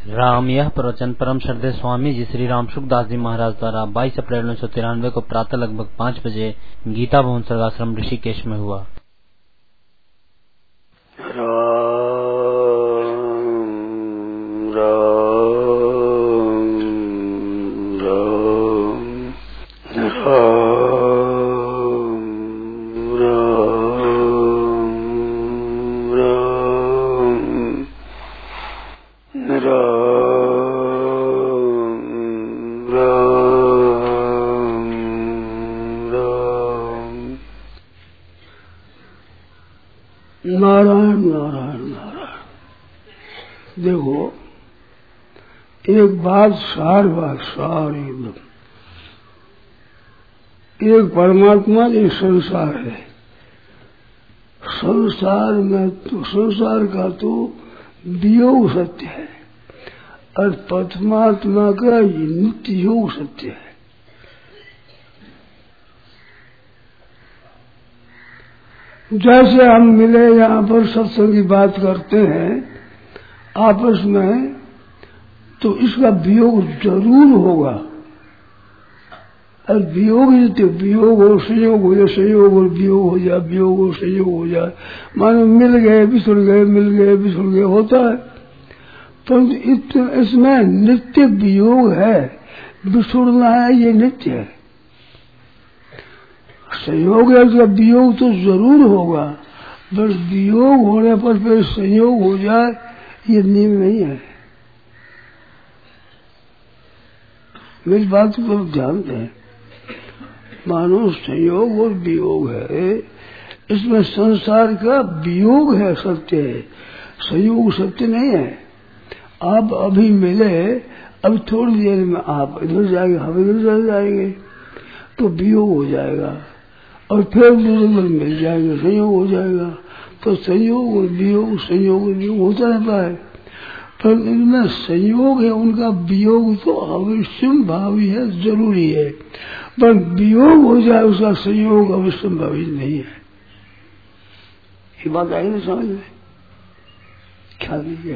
राम यह प्रवचन परम श्रद्धेय स्वामी जी श्री राम सुखदास जी महाराज द्वारा 22 अप्रैल 1993 को प्रातः लगभग 5 बजे गीता भवन सर्गाश्रम ऋषिकेश में हुआ। नारायण नारायण नारायण। देखो एक बात सार एकदम, एक परमात्मा एक संसार है। संसार में तो संसार का तो वियोग सत्य है और परमात्मा का ये नित्य योग सत्य है। जैसे हम मिले यहाँ पर सत्संग की बात करते हैं आपस में, तो इसका वियोग जरूर होगा। और वियोग ही तो वियोग हो, संयोग हो जाए, संयोग और वियोग हो जाए, वियोग और संयोग हो जाए। मानो मिल गए बिछुड़ गए, मिल गए बिछुड़ गए होता है। परंतु इसमें नित्य वियोग है, बिछुड़ना है ये नित्य है। संयोग है उसका वियोग तो जरूर होगा, पर वियोग होने पर फिर संयोग हो जाए ये नियम नहीं है। मेरी बात को ध्यान दें। मानो संयोग और वियोग है, इसमें संसार का वियोग है सत्य है, संयोग सत्य नहीं है। आप अभी मिले, अब थोड़ी देर में आप इधर जाएंगे, हम इधर चले जाएंगे, तो वियोग हो जाएगा। और फिर दूसरे पर मिल जाएंगे, संयोग हो जाएगा। तो संयोग और वियोग, संयोग और वियोग होता रहता है। पर इनमें संयोग है, उनका वियोग तो अवश्यम भावी है, जरूरी है। पर वियोग हो जाए उसका संयोग अवश्यम भावी नहीं है। ये बात आई ना समझ में? ख्याल नहीं।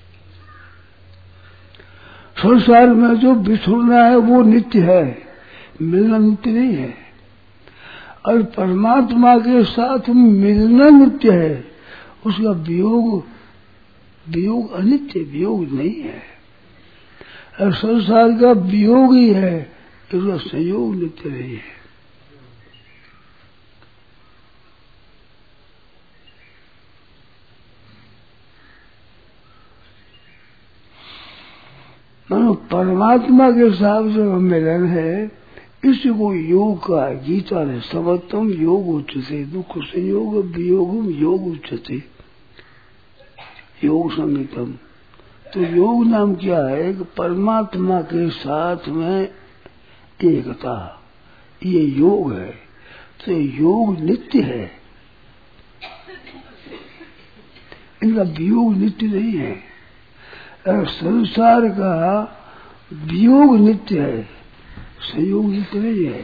संसार में जो बिछुड़ना है वो नित्य है, मिलना नित्य नहीं है। और परमात्मा के साथ मिलना नित्य है, उसका वियोग अनित्य, वियोग नहीं है। और संसार का वियोग ही है, उसका संयोग नित्य नहीं है। मानो परमात्मा के साथ जो मिलन है, इसी को योग का गीता ने समत्तम योग उच्चते, दुख संयोग वियोगम योग उच्चते, योग संगीतम। तो योग नाम क्या है कि परमात्मा के साथ में एकता, ये योग है। तो योग नित्य है, इनका वियोग नित्य नहीं है। और संसार का वियोग नित्य है, संयोग नित्य नहीं है।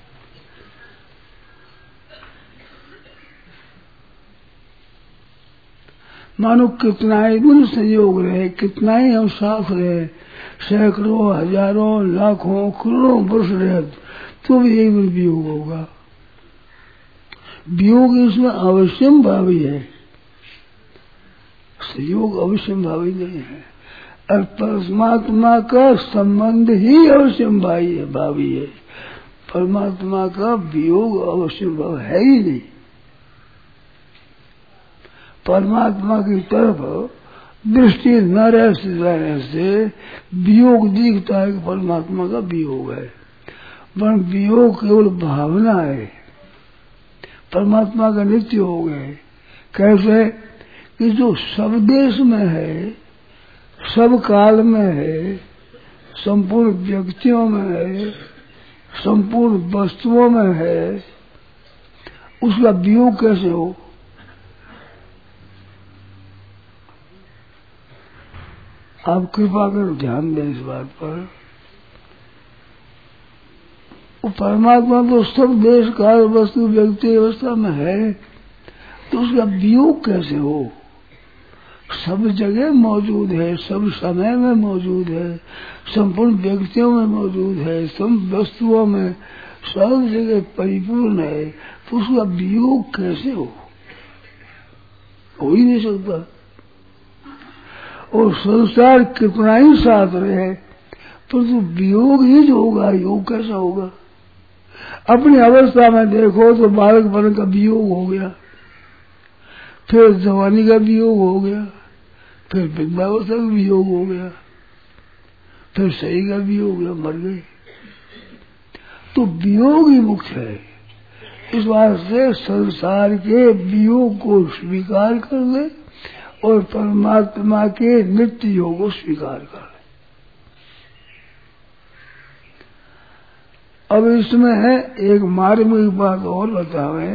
मानो कितना ही गुण संयोग रहे, कितना ही हम साथ रहे, सैकड़ों हजारों लाखों करोड़ों वर्ष रहे, तो भी एक दिन वियोग होगा। वियोग इसमें अवश्यम भावी है, संयोग अवश्यम भावी नहीं है। और परमात्मा का संबंध ही अवश्यम भावी है, परमात्मा का वियोग अवश्यम भाव है ही नहीं। परमात्मा की तरफ दृष्टि न रहने से वियोग दिखता है कि परमात्मा का वियोग है, पर वियोग केवल भावना है, परमात्मा का नित्य हो गए। कैसे कि जो सब देश में है, सब काल में है, संपूर्ण व्यक्तियों में है, संपूर्ण वस्तुओं में है, उसका वियोग कैसे हो? आप कृपा कर ध्यान दें इस बात पर। वो परमात्मा तो सब देश काल वस्तु व्यक्ति अवस्था में है, तो उसका वियोग कैसे हो? सब जगह मौजूद है, सब समय में मौजूद है, संपूर्ण व्यक्तियों में मौजूद है, सब वस्तुओं में सब जगह परिपूर्ण है। तो उसका वियोग कैसे हो ही नहीं सकता। और संसार कितना ही साथ रहे परंतु वियोग ही जो होगा, योग कैसा होगा। अपनी अवस्था में देखो तो बालकपन का वियोग हो गया, फिर जवानी का वियोग हो गया, फिर वृद्धावस्था का वियोग हो गया, फिर शरीर का वियोग हो गया, मर गए। तो वियोग ही मुख्य है। इस बात से संसार के वियोग को स्वीकार कर ले और परमात्मा के नित्य योग को स्वीकार कर ले। अब इसमें है एक मार्मिक बात और बतावे,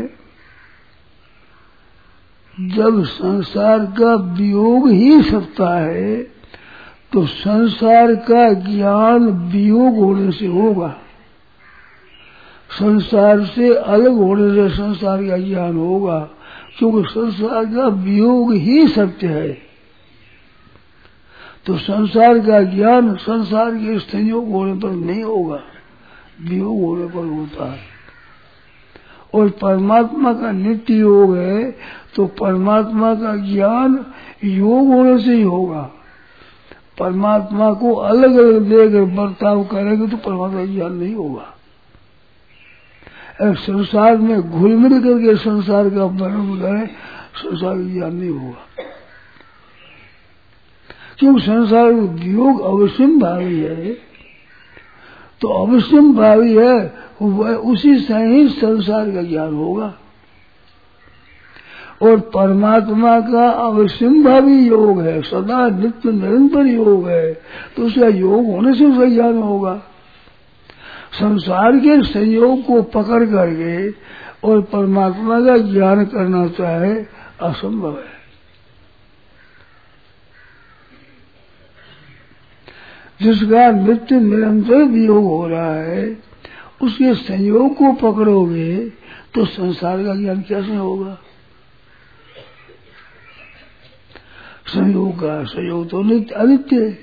जब संसार का वियोग ही सत्ता है तो संसार का ज्ञान वियोग होने से होगा। संसार से अलग होने से संसार का ज्ञान होगा, क्योंकि संसार का वियोग ही सत्य है। तो संसार का ज्ञान संसार के संयोग होने पर नहीं होगा, वियोग होने पर होता है। और परमात्मा का नित्य योग है तो परमात्मा का ज्ञान योग होने से ही होगा। परमात्मा को अलग अलग लेकर बर्ताव करेंगे तो परमात्मा का ज्ञान नहीं होगा। संसार में घुल मिल करके संसार का वर्णन करें, संसार का ज्ञान नहीं होगा। क्योंकि संसार वियोग अवश्यम भावी है, तो अवश्यम भावी है वह उसी से ही संसार का ज्ञान होगा। और परमात्मा का अवश्यम भावी योग है, सदा नित्य निरंतर योग है, तो उसका योग होने से उसका ज्ञान होगा। संसार के संयोग को पकड़ करके और परमात्मा का ज्ञान करना चाहे असंभव है। जिसका नित्य निरंतर वियोग हो रहा है उसके संयोग को पकड़ोगे तो संसार का ज्ञान कैसे होगा। संयोग तो नित्य अनित्य है।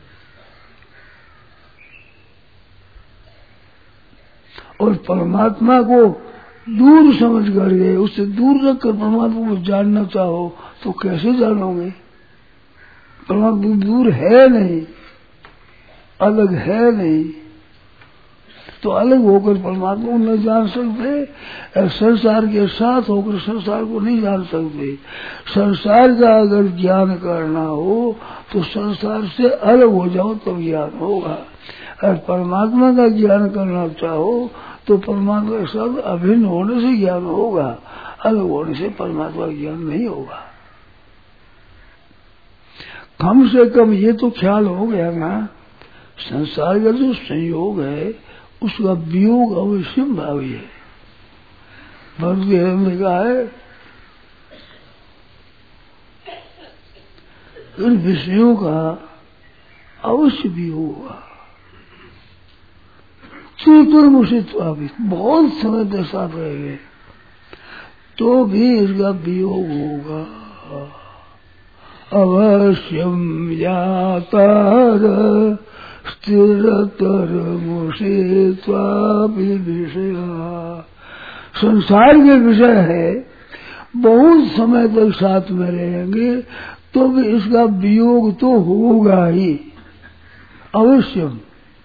और परमात्मा को दूर समझ करके उससे दूर रखकर परमात्मा को जानना चाहो तो कैसे जानोगे। परमात्मा दूर है नहीं, अलग है नहीं, तो अलग होकर परमात्मा को नहीं जान सकते। संसार के साथ होकर संसार को नहीं जान सकते। संसार का अगर ज्ञान करना हो तो संसार से अलग हो जाओ तब ज्ञान होगा। और परमात्मा का ज्ञान करना चाहो तो परमात्मा के साथ अभिन्न होने से ज्ञान होगा, अलग होने से परमात्मा का ज्ञान नहीं होगा। कम से कम ये तो ख्याल हो गया ना, संसार का जो संयोग है उसका वियोग अवश्य भावी है। भगवत ने कहा है इन विषयों का अवश्य वियोग होगा। चतुर्मुषित्वाभित बहुत समय तक साथ रहेंगे तो भी इसका वियोग होगा। अवश्यम यातार स्थिरतर मुषित्वाभि विषया। संसार के विषय है, बहुत समय तक साथ में रहेंगे तो भी इसका वियोग तो होगा ही अवश्यम।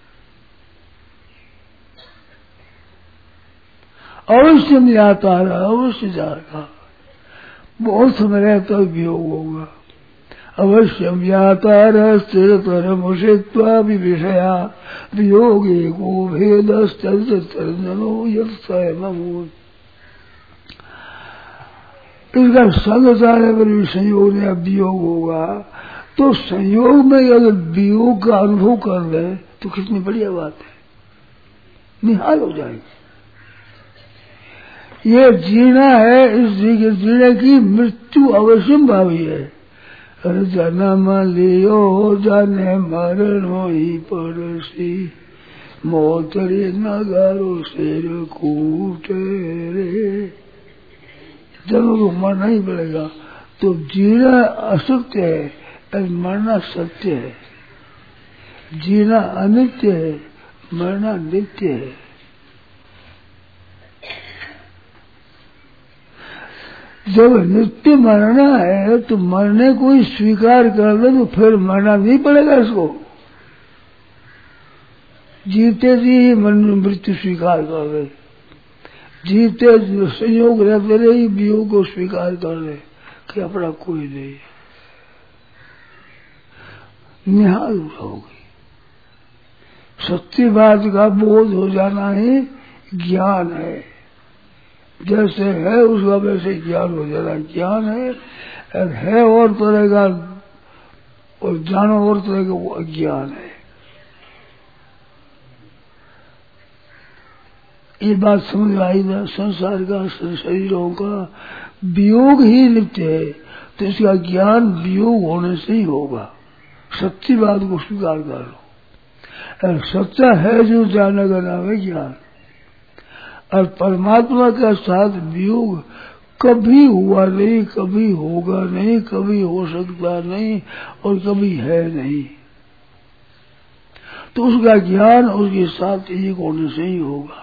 अवश्य में आता रहा, अवश्य जाएगा, बहुत समय रहता है वियोग होगा। अवश्यम यातार स्थिरतर मुषित्वा विषया वियोगे को भेद तर्जनो यमूल। इसका संग सारे पर भी संयोग में वियोग होगा तो संयोग में अगर वियोग का अनुभव कर ले तो कितनी बढ़िया बात है, निहाल हो जाएगी। ये जीना है, इस जीने की मृत्यु अवश्य भावी है। अरे जन्म लियो जाने मरण ही पड़ोसी मोतरे नगारो शेर कूटे रे। जन्म को मरना ही पड़ेगा तो जीना असत्य है और मरना सत्य है। जीना अनित्य है, मरना नित्य है। जब नित्य मरना है तो मरने को ही स्वीकार कर दे तो फिर मरना नहीं पड़ेगा इसको। जीते जी ही मृत्यु स्वीकार कर दे, जीते संयोग रहते रहे ही वियोग को स्वीकार कर दे कि अपना कोई नहीं। निहाल होगी। सत्य बात का बोध हो जाना ही ज्ञान है। जैसे है उसका वैसे ज्ञान हो जाना ज्ञान है और तरह का और जानो और तरह का वो अज्ञान है। ये बात समझ आई ना। संसार का शरीरों का वियोग ही नित्य है तो इसका ज्ञान वियोग होने से ही होगा। सच्ची बात को स्वीकार कर लो। सच्चा है जो जानने का नाम है ज्ञान। और परमात्मा के साथ वियोग कभी हुआ नहीं, कभी होगा नहीं, कभी हो सकता नहीं और कभी है नहीं। तो उसका ज्ञान उसके साथ एक होने से ही होगा।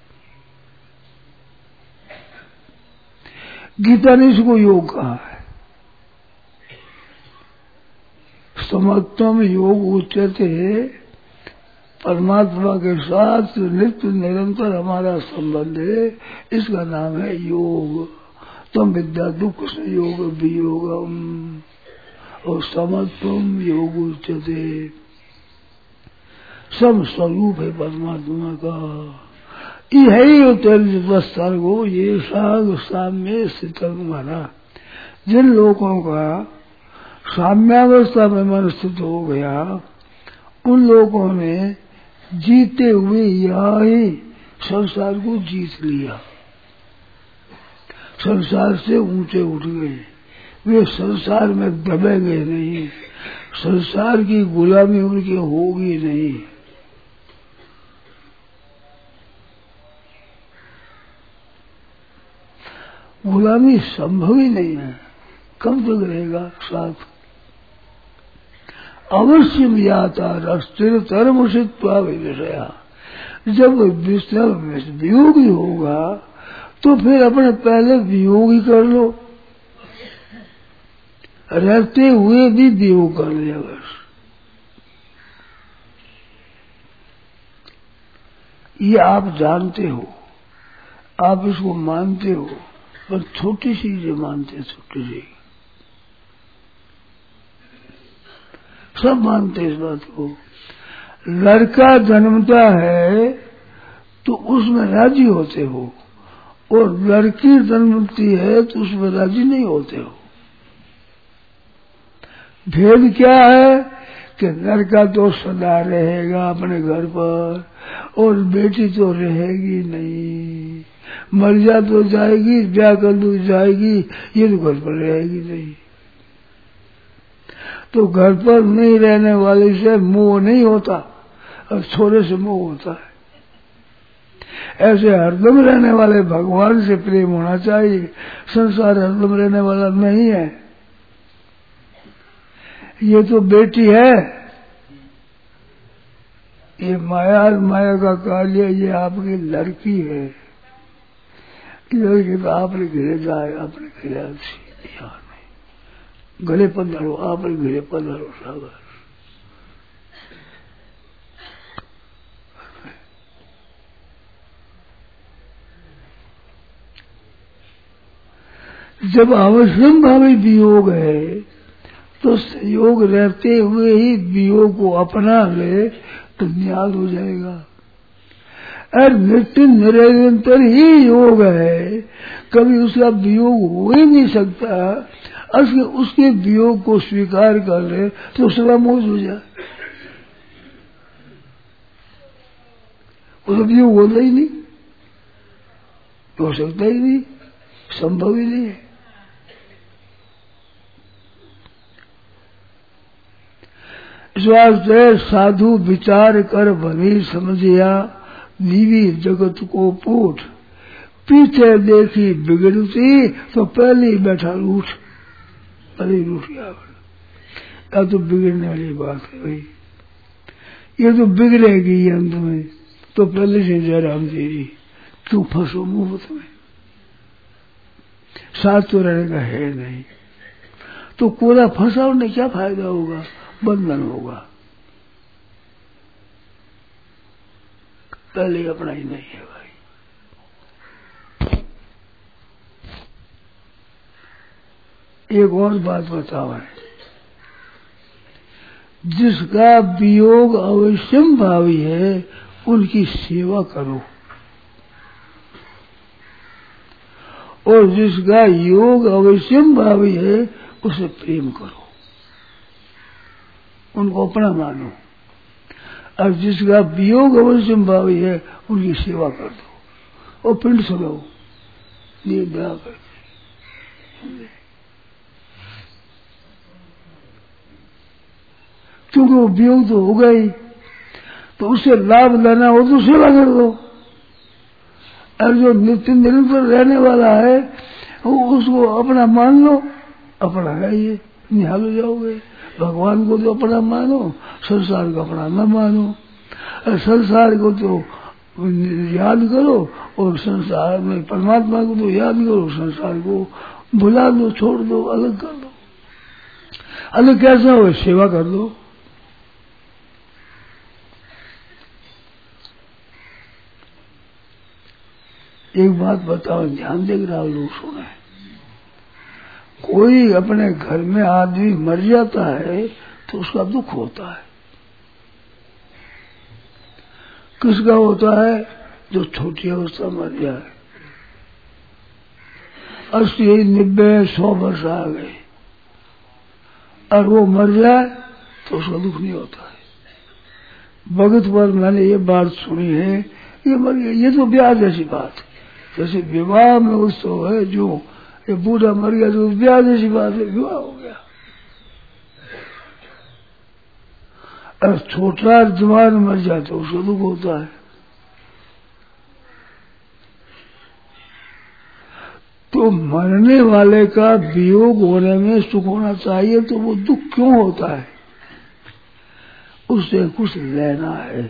गीता ने इसको योग कहा है। समत्वम योग उच्यते। परमात्मा के साथ नित्य निरंतर हमारा संबंध है, इसका नाम है योग। तम विद्या दुख संयोग वियोगम और समत्वम योग उच्यते। सब स्वरूप है परमात्मा का। यही तेरह को ये साग साम्य स्थित माना। जिन लोगों का साम्यावस्था में मन स्थित हो गया उन लोगों ने जीते हुए यहाँ ही संसार को जीत लिया। संसार से ऊंचे उठ गए। वे संसार में दबेंगे नहीं। संसार की गुलामी उनकी होगी नहीं। गुलामी संभव ही नहीं है। कब तक रहेगा साथ। अवश्य याता स्थिर धर्म सित्वा विषया। जब वियोगी होगा तो फिर अपने पहले वियोग ही कर लो। रहते हुए भी वियोग कर लिया बस। ये आप जानते हो, आप इसको मानते हो, पर छोटी सी चीजें मानते, छोटी सी सब मानते इस बात को। लड़का जन्मता है तो उसमें राजी होते हो और लड़की जन्मती है तो उसमें राजी नहीं होते हो। भेद क्या है कि लड़का तो सदा रहेगा अपने घर पर और बेटी तो रहेगी नहीं। मर जा तो जाएगी, ब्याह कर दो जाएगी, ये तो घर पर रहेगी नहीं। तो घर पर नहीं रहने वाले से मोह नहीं होता और छोरे से मोह होता है। ऐसे हरदम रहने वाले भगवान से प्रेम होना चाहिए। संसार हरदम रहने वाला नहीं है। ये तो बेटी है, ये माया का कार्य, ये आपकी लड़की है। लड़की तो आपने घिरे जाए, आपने घिरा यहाँ नहीं। गले पधारो, आपने घिरे पधारो सागर। जब अवश्यम भावी वियोग है तो संयोग रहते हुए ही वियोग को अपना ले तो न्याल हो जाएगा। और नित्य निरंतर ही योग है, कभी उसका वियोग हो ही नहीं सकता। उसके वियोग को स्वीकार कर ले तो उसका मौज हो जाए। उसका वियोग होता ही नहीं, हो सकता ही नहीं, संभव ही नहीं है। इस वास्ते साधु विचार कर भली समझिया नीवी जगत को पूठ। पीछे देखी बिगड़ती तो पहले ही बैठा रूठ। भले रूठ गया। या तो बिगड़ने वाली बात है भाई, ये तो बिगड़ेगी अंत में। तो पहले से जयराम जी तू फंसो मुफ्त में, साथ तो रहने का है नहीं, तो कोरा फंसा होने क्या फायदा होगा, बंधन होगा। पहले अपना ही नहीं है भाई। एक और बात बताओ है, जिसका वियोग अवश्यम भावी है उनकी सेवा करो, और जिसका योग अवश्यम भावी है उसे प्रेम करो, उनको अपना मानो। और जिसका वियोग अवश्यम भावी है उनकी सेवा कर दो और पिंड सजाओ निर्दया करके, क्योंकि वो वियोग तो हो गई, तो उससे लाभ लेना हो तो सेवा कर दो। और जो नित्य निरंतर रहने वाला है वो उसको अपना मान लो, अपना है ये, निहाल हो जाओगे। भगवान को तो अपना मानो, संसार को अपना न मानो। और संसार को तो याद करो और संसार में परमात्मा को तो याद करो, संसार को भुला दो, छोड़ दो, अलग कर दो। अलग कैसा हो, सेवा कर दो। एक बात बताओ, ध्यान देकर आप लोग सुने, कोई अपने घर में आदमी मर जाता है तो उसका दुख होता है। किसका होता है? जो छोटी अवस्था मर जाए, 80, 90, 100 वर्ष आ गए और वो मर जाए तो उसका दुख नहीं होता है। भगत पर मैंने ये बात सुनी है, ये मर गया, ये तो ब्याह जैसी बात है। जैसे विवाह में उत्सव है, जो ये बूढ़ा मर गया तो ब्याह जैसी बात है, विवाह हो गया। और छोटा जवान मर जाए तो उसको दुख होता है। तो मरने वाले का वियोग होने में सुख होना चाहिए, तो वो दुख क्यों होता है? उससे कुछ लेना है,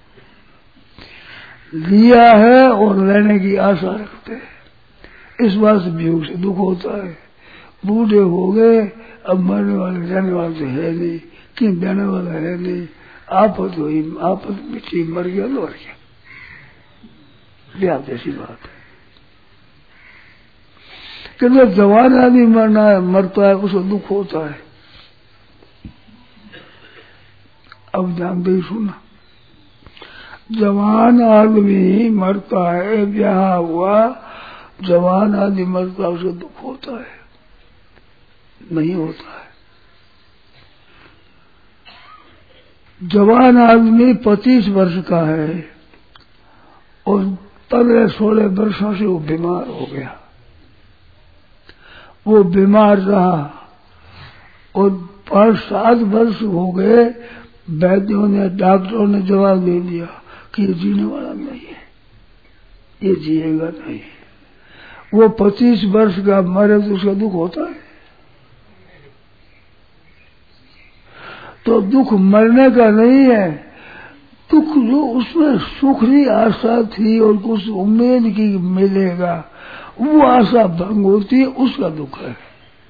लिया है और लेने की आशा रखते हैं, इस बात से वियोग से दुख होता है। बूढ़े हो गए, अब मरने वाले जाने वाले तो है नहीं, कि देने वाला है नहीं, आपत हुई, आपत मिट्टी, मर गया तो मर गया, ब्याह जैसी बात है। कि जब जवान आदमी मरना है, मरता है, उसको दुख होता है। अब ध्यान दे सुना, जवान आदमी मरता है, ब्याह हुआ, जवान आदमी मरता है, उसे दुख होता है? नहीं होता है। जवान आदमी 25 वर्ष का है और 15-16 वर्षों से वो बीमार हो गया, वो बीमार रहा और 5-7 वर्ष हो गए, वैद्यों ने, डॉक्टरों ने जवाब दे दिया कि ये जीने वाला नहीं है, ये जिएगा नहीं। वो 25 वर्ष का मरे तो उसका दुख होता है? तो दुख मरने का नहीं है, दुख जो उसमें सुख की आशा थी और कुछ उम्मीद की मिलेगा, वो आशा भंग होती है, उसका दुख है।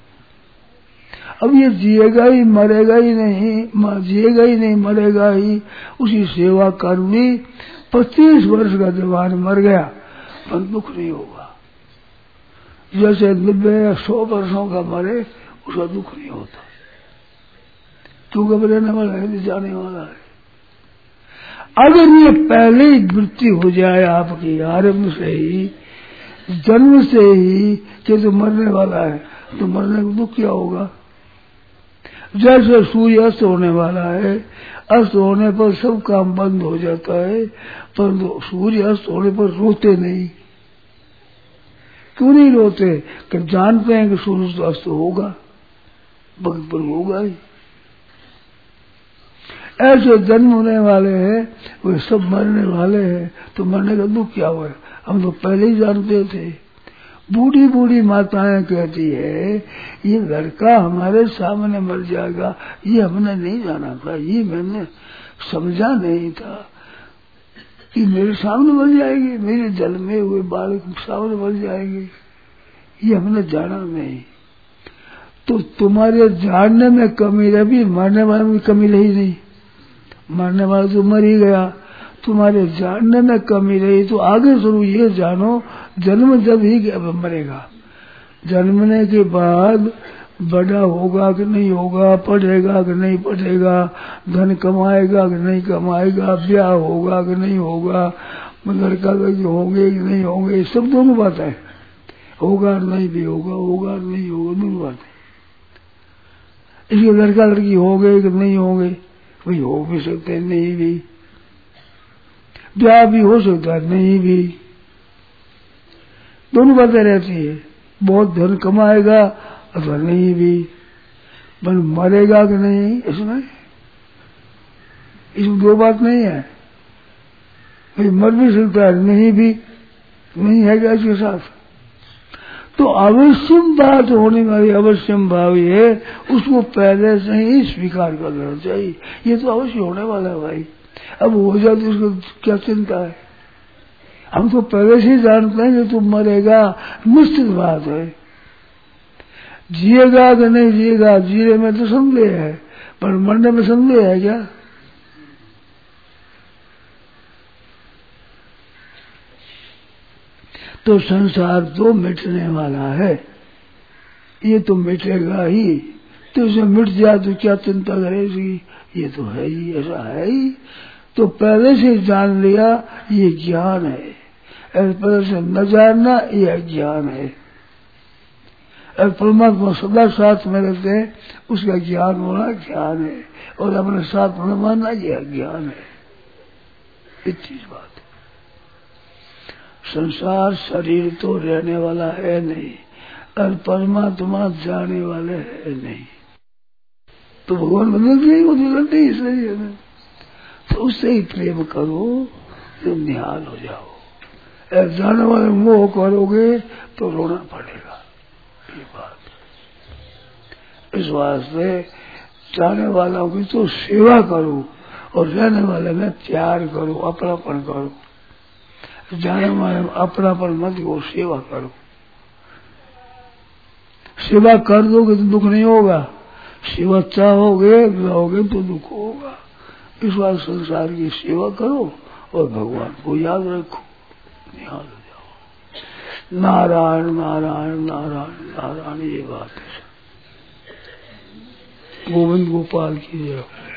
अब ये जिएगा ही मरेगा ही नहीं, जिएगा ही नहीं मरेगा ही, उसकी सेवा करनी। 25 वर्ष का जवान मर गया पर दुख नहीं होगा। जैसे 90 या 100 वर्षों का मरे उसका दुख नहीं होता, क्योंकि अब रहने वाला है, जाने वाला है। अगर ये पहले ही वृत्ति हो जाए आपकी आरंभ से ही, जन्म से ही, कि तो मरने वाला है, तो मरने का दुख क्या होगा? जैसे सूर्य अस्त होने वाला है, अस्त होने पर सब काम बंद हो जाता है, पर सूर्य अस्त होने पर रोते नहीं। क्यों नहीं रोते? कि जानते हैं कि सूर्य तो अस्त होगा, वक्त पर होगा ही। ऐसे जन्म होने वाले हैं, वे सब मरने वाले हैं, तो मरने का दुख क्या हुआ? हम तो पहले ही जानते थे। बूढ़ी बूढ़ी माताएं कहती है ये लड़का हमारे सामने मर जाएगा, ये हमने नहीं जाना था, ये मैंने समझा नहीं था कि मेरे सामने मर जाएगी, मेरे जन्मे हुए बालक सामने मर जाएंगे, ये हमने जाना नहीं। तो तुम्हारे जानने में कमी रही, मरने वाले में कमी रही नहीं, मरने वाला तो मर ही गया, तुम्हारे जानने में कमी रही। तो आगे शुरू ये जानो, जन्म जब ही मरेगा, जन्मने के बाद बड़ा होगा कि नहीं होगा, पढ़ेगा कि नहीं पढ़ेगा, धन कमाएगा कि नहीं कमाएगा, ब्याह होगा कि नहीं होगा, लड़का लड़की होंगे कि नहीं होंगे, सब दोनों बात है, होगा नहीं भी होगा, होगा नहीं होगा, दोनों बात है। इसलिए लड़का लड़की होंगे कि नहीं होंगे, भाई हो भी सकते हैं नहीं भी, ब्याह भी हो सकता है नहीं भी, दोनों बातें रहती है, बहुत धन कमाएगा अथवा नहीं भी, पर मरेगा कि नहीं इसमें दो बात नहीं है, भाई मर भी सकता है नहीं भी, नहीं है क्या इसके साथ। तो अवश्यम बात होने वाली अवश्यम भाव है, उसको पहले से ही स्वीकार कर लेना चाहिए, ये तो अवश्य होने वाला है भाई, अब हो जाए तो उसको क्या चिंता है। हम तो पहले से ही जानते हैं कि तुम मरेगा, निश्चित बात है, जिएगा कि नहीं जिएगा, जीने में तो संदेह है, पर मरने में संदेह है क्या। तो संसार तो मिटने वाला है, ये तो मिटेगा ही, तो इसे मिट जाए तो क्या चिंता करेगी, ये तो है ही, ऐसा है ही। तो पहले से जान लिया ये ज्ञान है, पहले से न जानना ये अज्ञान है। और परमात्मा सदा साथ में रहते हैं, उसका ज्ञान होना ज्ञान है, और अपने साथ में मानना ये अज्ञान है, इतनी बात है। संसार शरीर तो रहने वाला है नहीं, और परमात्मा जाने वाले है नहीं, तो भगवान बदलते नहीं, वो बदलते ही इसलिए में, तो उससे ही प्रेम करो, तुम निहाल हो जाओ। जाने वाले मोह करोगे तो रोना पड़ेगा, ये बात। इस वास्ते जाने वालों की तो सेवा करो, और रहने वाले में प्यार करो, अपनापन करो। जाने वाले में अपनापन मत करो, सेवा करो। सेवा कर दोगे तो दुख नहीं होगा, सेवा चाहोगे रहोगे तो दुख होगा। इस बार संसार की सेवा करो और भगवान को याद रखो, याद हो जाओ। नारायण नारायण नारायण नारायण, ये बात है। गोविंद गोपाल की जय।